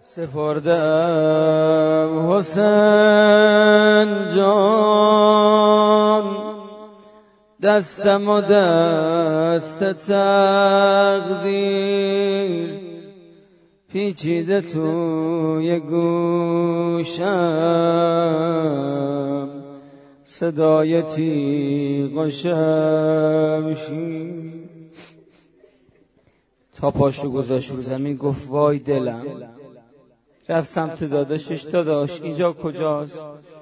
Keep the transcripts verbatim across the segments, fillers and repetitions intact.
سپردم حسین جان، دستم و دست تقدیر، پیچیده توی گوشم صدای تیغ و شمشیر. تا پاشو گذاشت رو زمین گفت وای دلم. رفت سمت داداشش، داداش اینجا کجاست؟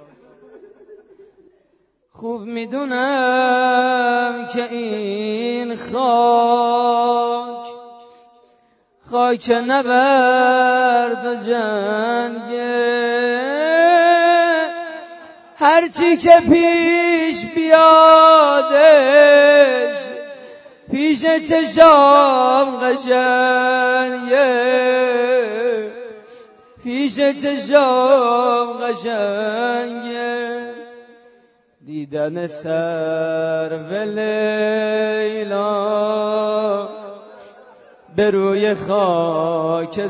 خوب میدونم که این خاک خاک نبرد و جنگه، هرچی که پیش بیادش پیش چشام قشنگه، پیش چشام قشنگه. دیدن سرو لیلا به روی خاک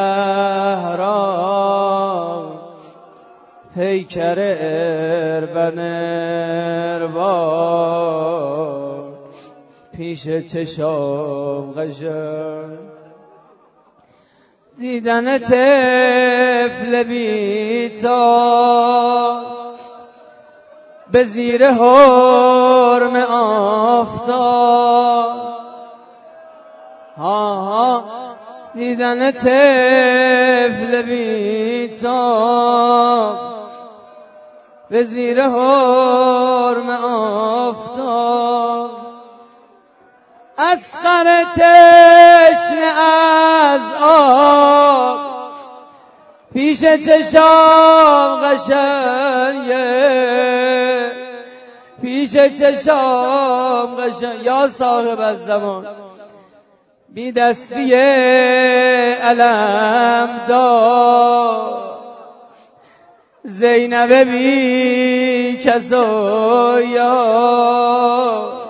صحرا، پیکر اربن اربا پیش چشام قشنگ. دیدن طفل بی‌تاب به زیر حرم آفتاب، ها ها دیدن طفل بی‌تاب به زیر حرم آفتاب، اصغر تشنه از آب پیش چشام قشنگه، پیش چشام قشنگ. یا صاحب الزمان بی دستی علم دار، زینب بی کس و یار،